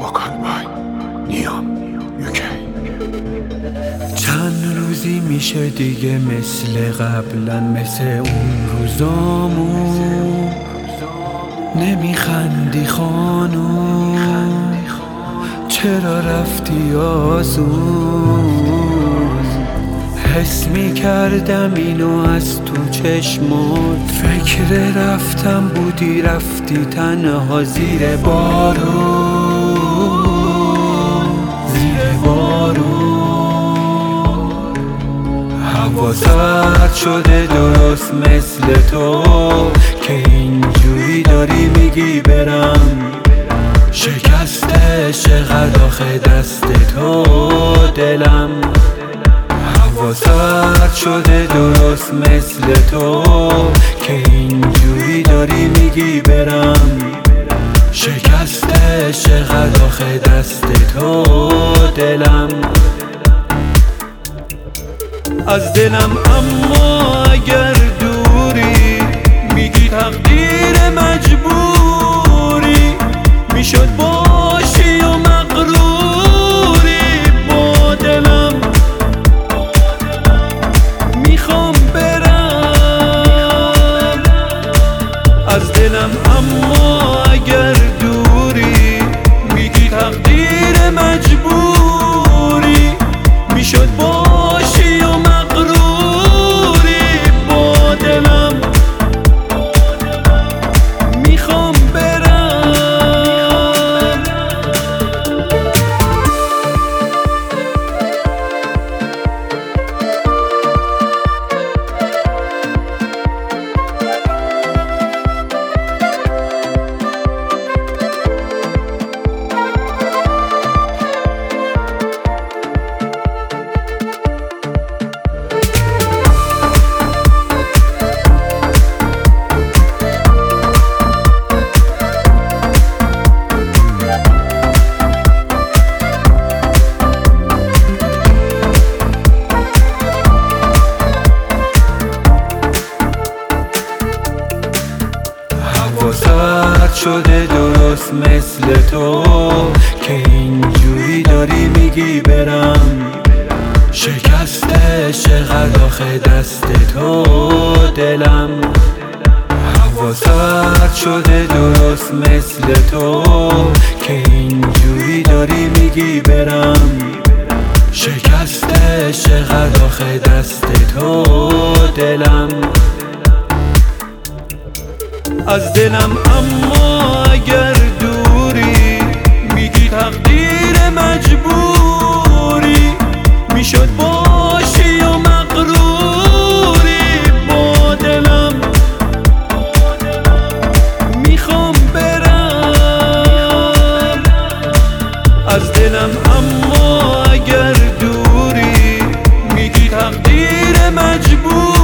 چند روزی میشه دیگه مثل قبلا، مثل اون روزامون نمیخندی خانوم، چرا رفتی آسون؟ حس میکردم اینو از تو چشمات، فکر رفتم بودی رفتی تنها زیر بارون، زیر بارون. هوا سرد شده درست مثل تو که اینجوری داری میگی برم، شکسته چقدر آخه دست تو دلم. هوا سرد شده درست مثل تو که اینجوری داری میگی برم، شکسته چقدر آخه دست تو دلم. از دلم اما اگر دوری، میگی تقدیر مجبوری، میشد باشی و مغروری با دلم. میخوام برم از دلم اما اگر دوری، میگی تقدیر مجبوری، میشد باشی و مغروری با دلم. میخوام برم سرد شده درست مثل تو که اینجوری داری میگی برم، شکسته چقدر آخه دست تو دلم. هوا سرد شده درست مثل تو که اینجوری داری میگی برم، شکسته چقدر آخه دست تو دلم. از دلم اما اگر دوری، میگی تقدیر مجبوری، میشد باشی و مغروری با دلم. میخوام برم از دلم اما اگر دوری، میگی تقدیر مجبوری،